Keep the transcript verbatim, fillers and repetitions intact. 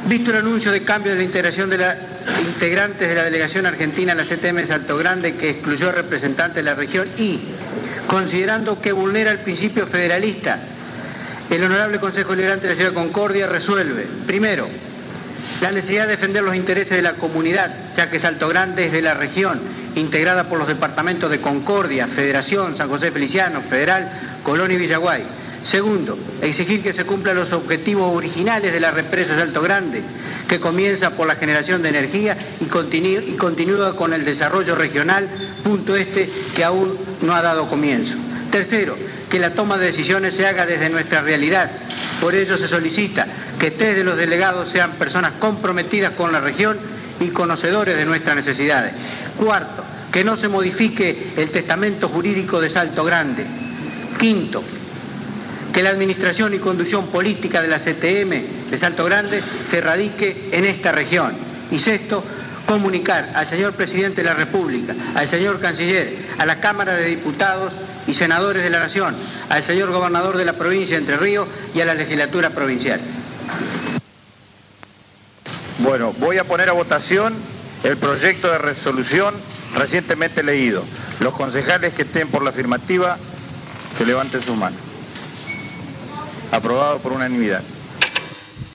Visto el anuncio de cambio de la integración de los integrantes de la delegación argentina a la C T M de Salto Grande, que excluyó representantes de la región, y considerando que vulnera el principio federalista, el Honorable Consejo Deliberante de la Ciudad de Concordia resuelve, primero, la necesidad de defender los intereses de la comunidad, ya que Salto Grande es de la región, integrada por los departamentos de Concordia, Federación, San José Feliciano, Federal, Colón y Villaguay. Segundo, exigir que se cumplan los objetivos originales de la represa Salto Grande, que comienza por la generación de energía y, continu y continúa con el desarrollo regional, punto este que aún no ha dado comienzo. Tercero, que la toma de decisiones se haga desde nuestra realidad. Por ello se solicita que tres de los delegados sean personas comprometidas con la región y conocedores de nuestras necesidades. Cuarto, que no se modifique el testamento jurídico de Salto Grande. Quinto, que la administración y conducción política de la C T M de Salto Grande se radique en esta región. Y sexto, comunicar al señor Presidente de la República, al señor Canciller, a la Cámara de Diputados y Senadores de la Nación, al señor Gobernador de la provincia de Entre Ríos y a la legislatura provincial. Bueno, voy a poner a votación el proyecto de resolución recientemente leído. Los concejales que estén por la afirmativa, que levanten sus manos. Aprobado por unanimidad.